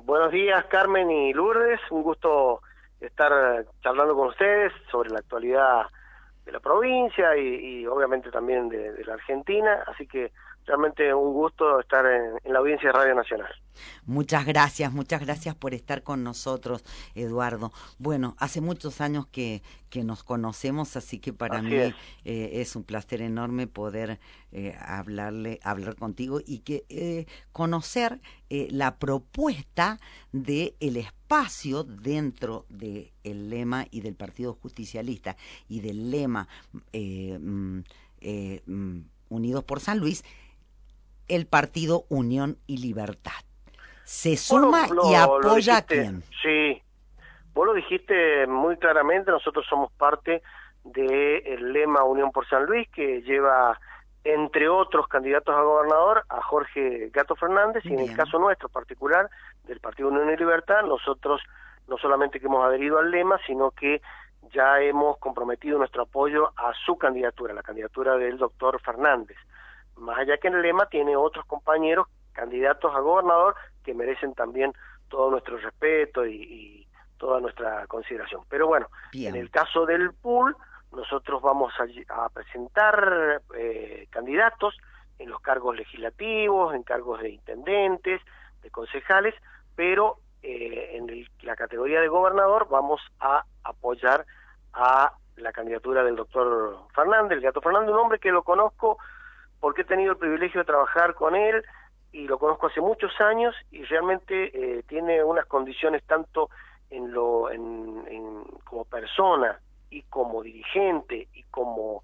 Buenos días, Carmen y Lourdes. Un gusto estar charlando con ustedes sobre la actualidad de la provincia y obviamente también de la Argentina. Así que realmente un gusto estar en la audiencia de Radio Nacional. Muchas gracias por estar con nosotros, Eduardo. Bueno, hace muchos años que nos conocemos, así que para mí es un placer enorme poder hablar contigo y que conocer la propuesta del espacio dentro del lema y del Partido Justicialista y del lema Unidos por San Luis, el partido Unión y Libertad. ¿Se suma y apoya a quién? Sí, vos lo dijiste muy claramente. Nosotros somos parte del lema Unión por San Luis, que lleva, entre otros candidatos a gobernador, a Jorge Gato Fernández. Y en el caso nuestro particular, del Partido Unión y Libertad, nosotros no solamente que hemos adherido al lema, sino que ya hemos comprometido nuestro apoyo a su candidatura, la candidatura del doctor Fernández. Más allá que en el lema tiene otros compañeros candidatos a gobernador que merecen también todo nuestro respeto y toda nuestra consideración. Pero bueno, en el caso del pool, nosotros vamos a presentar candidatos en los cargos legislativos, en cargos de intendentes, de concejales, pero en la categoría de gobernador vamos a apoyar a la candidatura del doctor Fernández, el Gato Fernández, un hombre que lo conozco porque he tenido el privilegio de trabajar con él y lo conozco hace muchos años y realmente tiene unas condiciones tanto como persona y como dirigente y como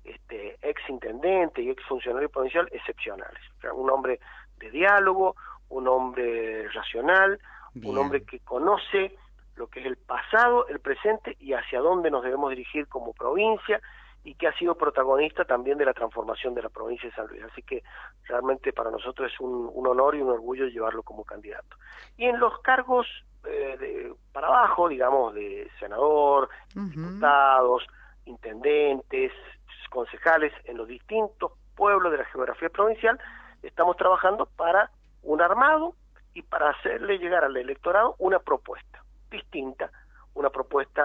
ex intendente y ex funcionario provincial excepcionales. O sea, un hombre de diálogo, un hombre racional, un hombre que conoce lo que es el pasado, el presente y hacia dónde nos debemos dirigir como provincia, y que ha sido protagonista también de la transformación de la provincia de San Luis. Así que realmente para nosotros es un honor y un orgullo llevarlo como candidato. Y en los cargos para abajo, digamos, de senador, diputados, intendentes, concejales, en los distintos pueblos de la geografía provincial, estamos trabajando para un armado y para hacerle llegar al electorado una propuesta distinta, una propuesta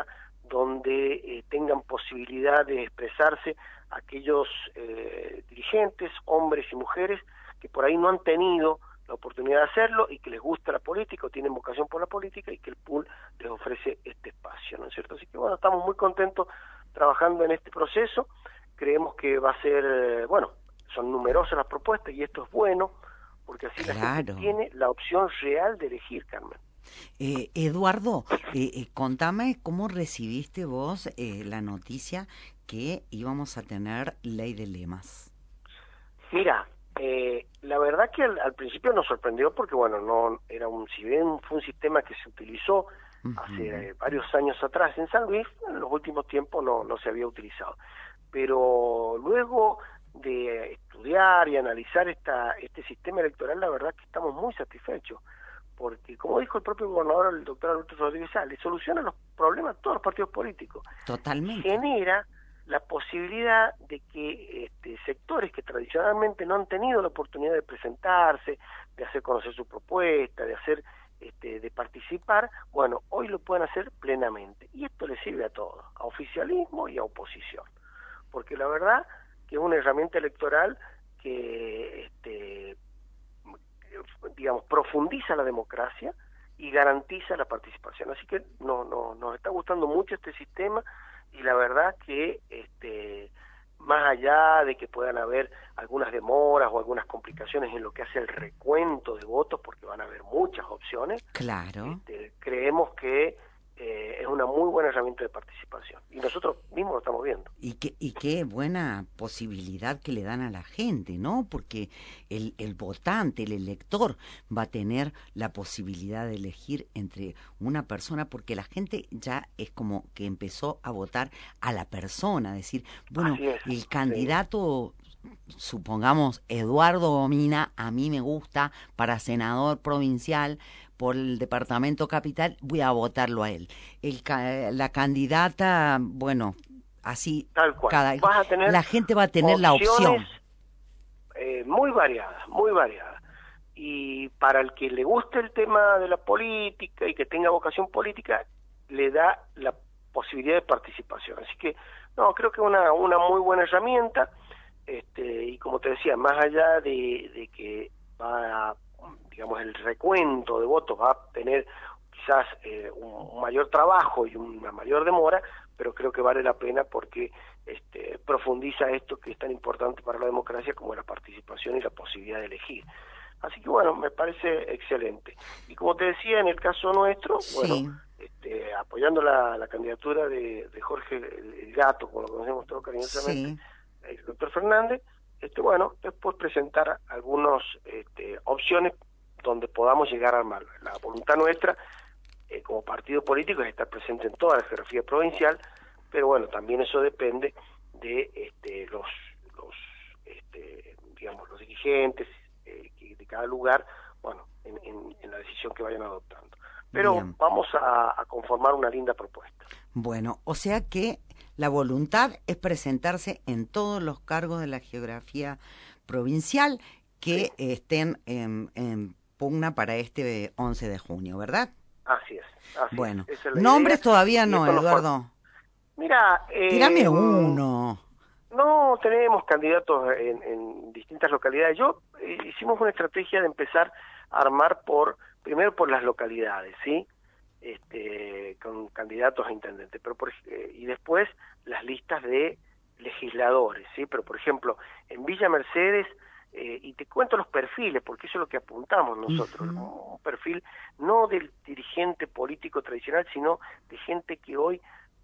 donde tengan posibilidad de expresarse aquellos dirigentes, hombres y mujeres, que por ahí no han tenido la oportunidad de hacerlo y que les gusta la política o tienen vocación por la política y que el pool les ofrece este espacio, ¿no es cierto? Así que bueno, estamos muy contentos trabajando en este proceso. Creemos que va a ser, son numerosas las propuestas y esto es bueno, porque así la gente tiene la opción real de elegir, Carmen. Eduardo, contame cómo recibiste vos la noticia que íbamos a tener ley de lemas. Mira, la verdad que al principio nos sorprendió porque no era si bien fue un sistema que se utilizó hace varios años atrás en San Luis, en los últimos tiempos no se había utilizado. Pero luego de estudiar y analizar este sistema electoral, la verdad que estamos muy satisfechos. Porque, como dijo el propio gobernador, el doctor Alberto Rodríguez Sá, le soluciona los problemas a todos los partidos políticos. Totalmente. Genera la posibilidad de que sectores que tradicionalmente no han tenido la oportunidad de presentarse, de hacer conocer su propuesta, de participar, hoy lo pueden hacer plenamente. Y esto le sirve a todos, a oficialismo y a oposición. Porque la verdad que es una herramienta electoral que profundiza la democracia y garantiza la participación. Así que nos está gustando mucho este sistema y la verdad que más allá de que puedan haber algunas demoras o algunas complicaciones en lo que hace el recuento de votos, porque van a haber muchas opciones, creemos que es una muy buena herramienta de participación y nosotros mismos lo estamos viendo. Y qué buena posibilidad que le dan a la gente, ¿no? Porque el votante, el elector va a tener la posibilidad de elegir entre una persona, porque la gente ya es como que empezó a votar a la persona, decir, el candidato, supongamos, Eduardo Gomina, a mí me gusta para senador provincial por el departamento capital, voy a votarlo a él. La candidata, así, tal cual. La gente va a tener la opción. Muy variadas, muy variadas. y para el que le guste el tema de la política y que tenga vocación política, le da la posibilidad de participación. Así que, no, creo que una muy buena herramienta, y como te decía, más allá de que va a, digamos, el recuento de votos va a tener quizás un mayor trabajo y una mayor demora, pero creo que vale la pena porque profundiza esto que es tan importante para la democracia como la participación y la posibilidad de elegir. Así que bueno, me parece excelente. Y como te decía, en el caso nuestro, bueno, Sí, apoyando la candidatura de Jorge el Gato, como lo conocemos todos cariñosamente, sí, el doctor Fernández, bueno, después presentar algunas opciones donde podamos llegar a armarlo. La voluntad nuestra, como partido político, es estar presente en toda la geografía provincial, pero bueno, también eso depende de digamos, los dirigentes de cada lugar, bueno, en la decisión que vayan adoptando. Pero bien. vamos a conformar una linda propuesta. Bueno, o sea que la voluntad es presentarse en todos los cargos de la geografía provincial Sí, que estén en pugna para este 11 de junio, ¿verdad? así es, así es. Bueno, Esa es la idea nombres todavía y no, eso nos forma. Eduardo. Mira, Tírame uno. no tenemos candidatos en distintas localidades. Hicimos una estrategia de empezar a armar primero por las localidades, ¿sí? Con candidatos a intendente, pero y después las listas de legisladores, ¿sí? Pero por ejemplo, en Villa Mercedes, y te cuento los perfiles, porque eso es lo que apuntamos nosotros, Ujú. un perfil no del dirigente político tradicional, sino de gente que hoy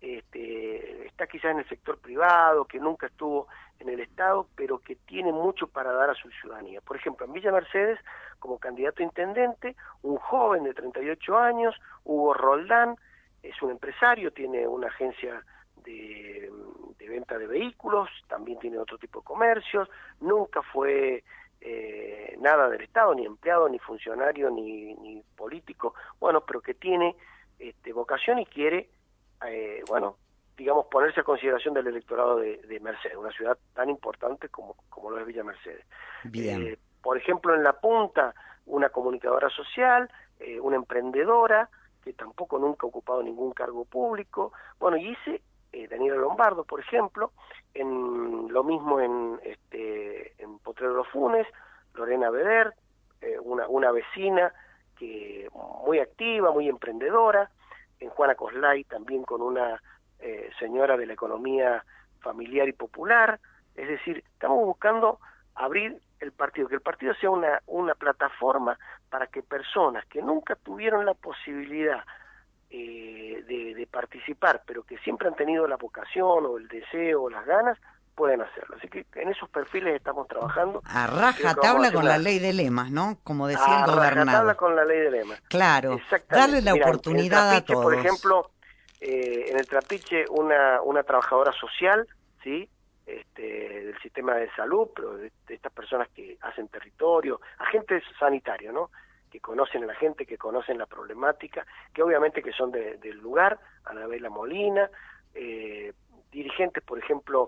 está quizás en el sector privado, que nunca estuvo en el Estado, pero que tiene mucho para dar a su ciudadanía. Por ejemplo, en Villa Mercedes, como candidato a intendente, un joven de 38 años, Hugo Roldán, es un empresario, tiene una agencia de venta de vehículos, también tiene otro tipo de comercios, nunca fue nada del Estado, ni empleado, ni funcionario, ni político, bueno, pero que tiene vocación y quiere bueno, digamos, ponerse a consideración del electorado de Mercedes, una ciudad tan importante como lo es Villa Mercedes. Bien. Por ejemplo, en La Punta, una comunicadora social, una emprendedora, que tampoco nunca ha ocupado ningún cargo público. Bueno, y Daniela Lombardo, por ejemplo, lo mismo en Potrero Los Funes, Lorena Beder, una vecina que muy activa, muy emprendedora, en Juana Coslay también con una señora de la economía familiar y popular. Es decir, estamos buscando abrir el partido, que el partido sea una plataforma para que personas que nunca tuvieron la posibilidad de participar, pero que siempre han tenido la vocación o el deseo o las ganas, pueden hacerlo. Así que en esos perfiles estamos trabajando A y creo que vamos a rajatabla hacer con la ley de lemas, ¿no? Como decía el a rajatabla gobernador. con la ley de lema. Claro, darle Exactamente. la Mira, en el oportunidad a Trapiche, por todos. ejemplo, en el Trapiche una trabajadora social, ¿sí? Del sistema de salud, pero de estas personas que hacen territorio, agentes sanitarios, ¿no? Que conocen a la gente, que conocen la problemática, que obviamente que son del lugar, Anabela Molina, dirigentes, por ejemplo,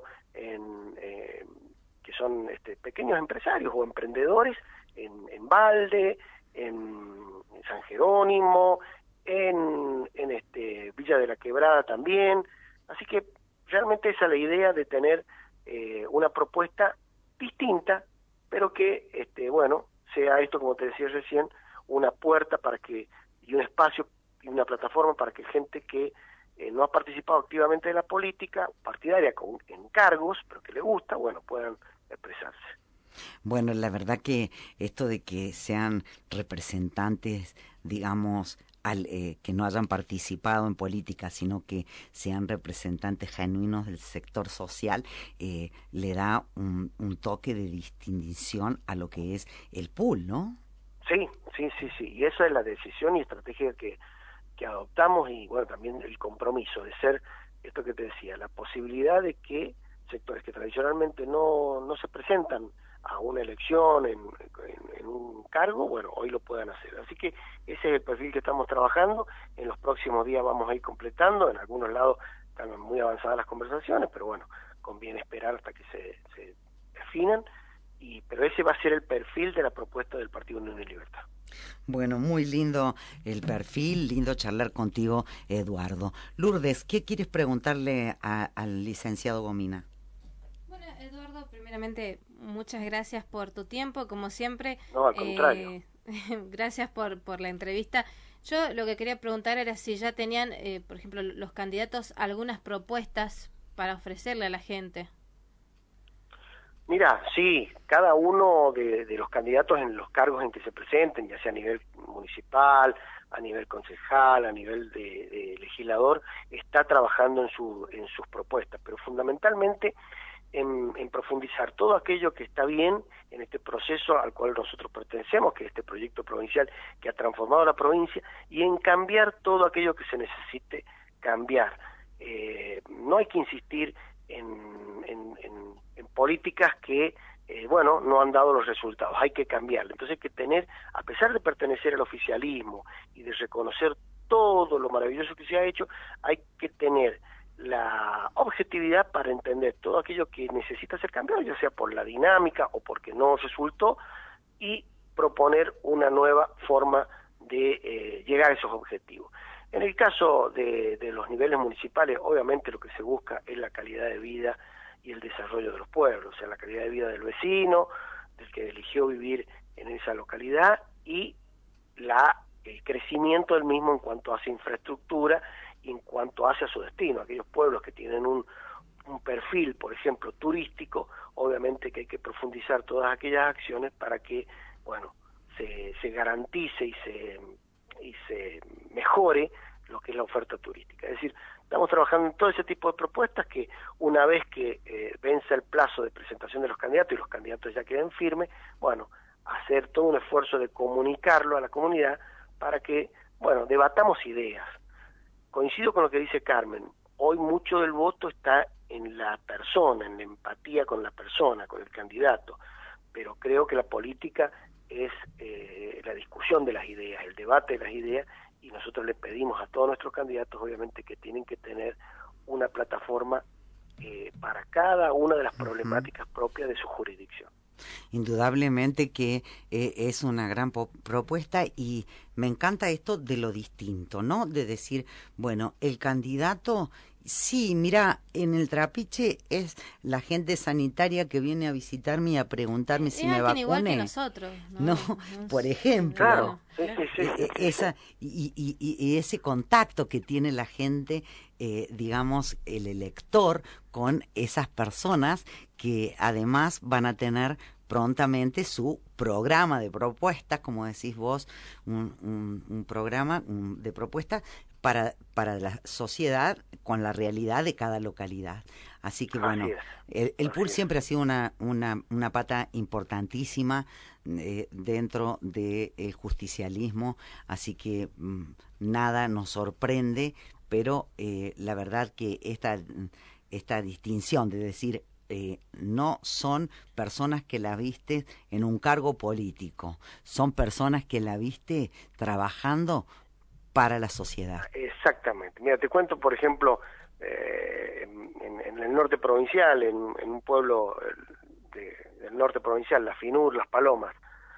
que son pequeños empresarios o emprendedores en Valde, en San Jerónimo, en Villa de la Quebrada también. Así que realmente esa es la idea de tener una propuesta distinta, pero que, bueno, sea esto, como te decía recién, una puerta para que, y un espacio y una plataforma para que gente que no ha participado activamente de la política partidaria en cargos, pero que le gusta, bueno, puedan expresarse. Bueno, la verdad que esto de que sean representantes, digamos, que no hayan participado en política, sino que sean representantes genuinos del sector social, le da un toque de distinción a lo que es el pool, ¿no? Sí, sí, sí, sí, y esa es la decisión y estrategia que adoptamos y bueno, también el compromiso de ser, esto que te decía, la posibilidad de que sectores que tradicionalmente no se presentan a una elección en un cargo, bueno, hoy lo puedan hacer. Así que ese es el perfil que estamos trabajando, en los próximos días vamos a ir completando, en algunos lados están muy avanzadas las conversaciones, pero bueno, conviene esperar hasta que se definan pero ese va a ser el perfil de la propuesta del Partido Unión y Libertad. Bueno, muy lindo el perfil, lindo charlar contigo, Eduardo. Lourdes, ¿qué quieres preguntarle al licenciado Gomina? Bueno, Eduardo, primeramente, muchas gracias por tu tiempo, como siempre. No, al contrario. Gracias por la entrevista. Yo lo que quería preguntar era si ya tenían, por ejemplo, los candidatos algunas propuestas para ofrecerle a la gente. Mira, sí, cada uno de los candidatos en los cargos en que se presenten, ya sea a nivel municipal, a nivel concejal, a nivel de legislador, está trabajando en sus propuestas, pero fundamentalmente en profundizar todo aquello que está bien en este proceso al cual nosotros pertenecemos, que es este proyecto provincial que ha transformado la provincia, y en cambiar todo aquello que se necesite cambiar. No hay que insistir en políticas que, bueno, no han dado los resultados, hay que cambiarlo. Entonces hay que tener, a pesar de pertenecer al oficialismo y de reconocer todo lo maravilloso que se ha hecho, hay que tener la objetividad para entender todo aquello que necesita ser cambiado, ya sea por la dinámica o porque no resultó, y proponer una nueva forma de llegar a esos objetivos. En el caso de los niveles municipales, obviamente lo que se busca es la calidad de vida y el desarrollo de los pueblos, o sea, la calidad de vida del vecino, del que eligió vivir en esa localidad, y el crecimiento del mismo en cuanto hace infraestructura y en cuanto hace a su destino. Aquellos pueblos que tienen un perfil, por ejemplo, turístico, obviamente que hay que profundizar todas aquellas acciones para que, bueno, se garantice y se mejore lo que es la oferta turística. Es decir, estamos trabajando en todo ese tipo de propuestas que, una vez que vence el plazo de presentación de los candidatos y los candidatos ya queden firmes, bueno, hacer todo un esfuerzo de comunicarlo a la comunidad para que, bueno, debatamos ideas. Coincido con lo que dice Carmen, hoy mucho del voto está en la persona, en la empatía con la persona, con el candidato, pero creo que la política es la discusión de las ideas, el debate de las ideas, y nosotros le pedimos a todos nuestros candidatos, obviamente, que tienen que tener una plataforma para cada una de las problemáticas propias de su jurisdicción. Indudablemente que es una gran propuesta, y me encanta esto de lo distinto, ¿no? De decir, bueno, el candidato, sí, mira, en el Trapiche es la gente sanitaria que viene a visitarme y a preguntarme si me vacuné. Igual que nosotros, ¿no? Por ejemplo, claro, sí. Esa y ese contacto que tiene la gente, digamos, el elector con esas personas que además van a tener prontamente su programa de propuestas, como decís vos, un programa de propuestas para la sociedad con la realidad de cada localidad. Así que bueno, el PUR siempre ha sido una pata importantísima dentro del justicialismo, así que nada nos sorprende, pero la verdad que esta distinción de decir no son personas que la viste en un cargo político, son personas que la viste trabajando para la sociedad. Exactamente. Mira, te cuento, por ejemplo, en el norte provincial, en un pueblo del norte provincial, la Finur, Las Palomas,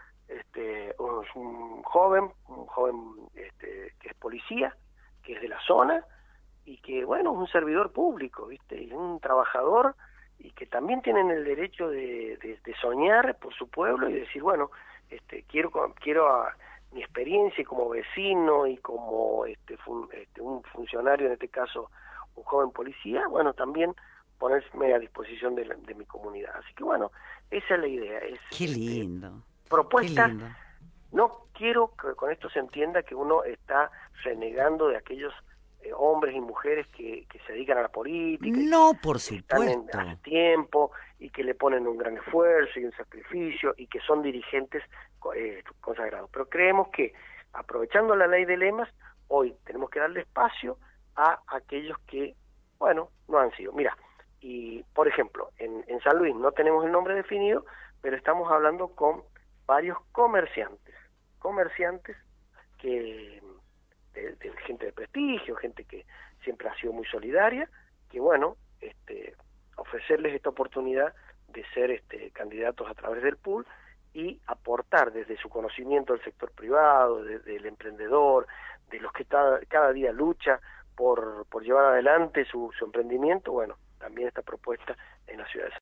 un joven que es policía, que es de la zona, y que, bueno, es un servidor público, ¿viste? Y un trabajador, y que también tienen el derecho de soñar por su pueblo y decir, bueno, quiero mi experiencia como vecino y como un funcionario, en este caso un joven policía, bueno, también ponerme a disposición de mi comunidad. Así que bueno, esa es la idea. Qué lindo. Propuestas. Qué lindo. No quiero que con esto se entienda que uno está renegando de aquellos hombres y mujeres que se dedican a la política. No, y por supuesto. Hace tiempo y que le ponen un gran esfuerzo y un sacrificio y que son dirigentes consagrados. Pero creemos que, aprovechando la ley de lemas, hoy tenemos que darle espacio a aquellos que, bueno, no han sido. Mira, y por ejemplo, en San Luis no tenemos el nombre definido, pero estamos hablando con varios comerciantes que de gente de prestigio, gente que siempre ha sido muy solidaria, que bueno, ofrecerles esta oportunidad ser candidatos a través del pool y aportar desde su conocimiento del sector privado, del emprendedor, de los que cada día lucha por llevar adelante su emprendimiento, bueno, también esta propuesta en la ciudad de